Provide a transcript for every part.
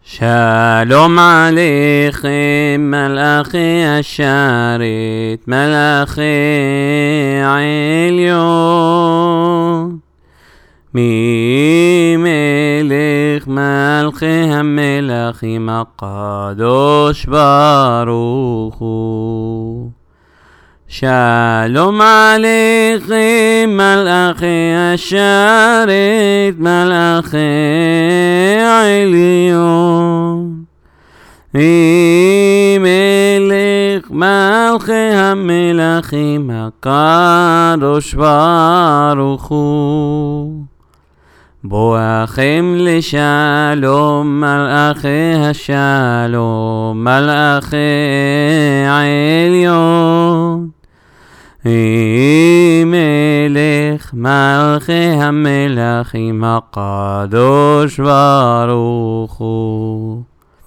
שלום עליכם מלאכי השרת, מלאכי העליון, ממלך מלכי המלכים הקדוש ברוך הוא. שלום עליכם מלאכי השרת, מלאכי העליון, ממלך מלכי המלכים הקדוש ברוך הוא. בואכם לשלום מלאכי השלום, מלאכי העליון, מלך מלכי המלכים הקדוש ברוך הוא.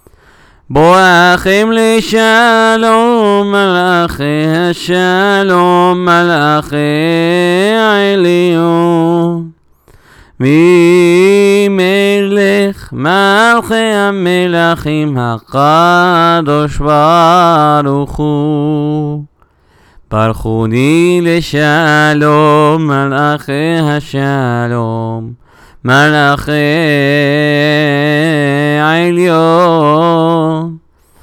בואכם לשלום מלאכי השלום, מלאכי העליון, ממלך מלכי המלכים הקדוש ברוך הוא. ברכוני לשלום מלאכי השלום, מלאכי העליון,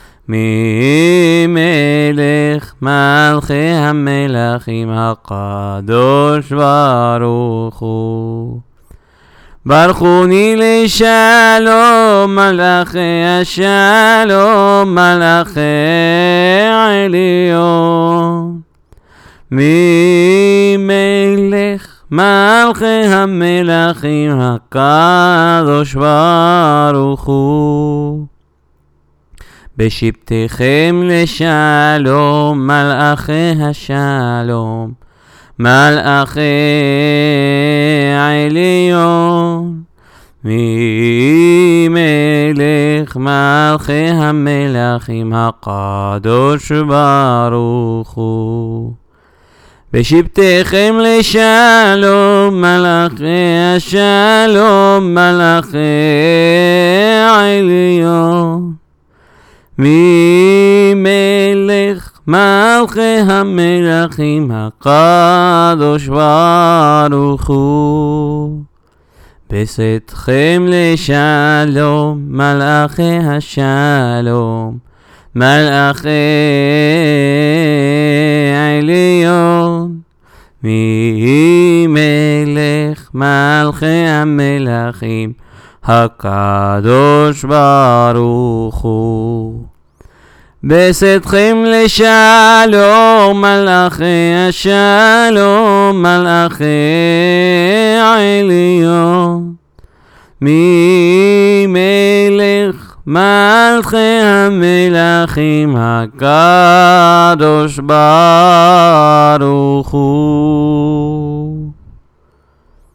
ממלך מלכי המלכים הקדוש ברוך הוא. ברכוני לשלום מלאכי השלום, מלאכי העליון, ממלך מלכי המלכים הקדוש ברוך הוא. בשבתכם לשלום מלאכי השלום, מלאכי העליון, ממלך מלכי המלכים הקדוש ברוך הוא. בשבתכם לשלום מלאכי השלום, מלאכי העליון, ממלך מלכי המלכים הקדוש ברוך הוא. בשאתכם לשלום מלאכי השלום, מלאכי העליון, ממלך מלכי המלכים הקדוש ברוך הוא. בשאתכם לשלום מלאכי השלום, מלאכי העליון, ממלך מלכי המלכים הקדוש ברוך הוא.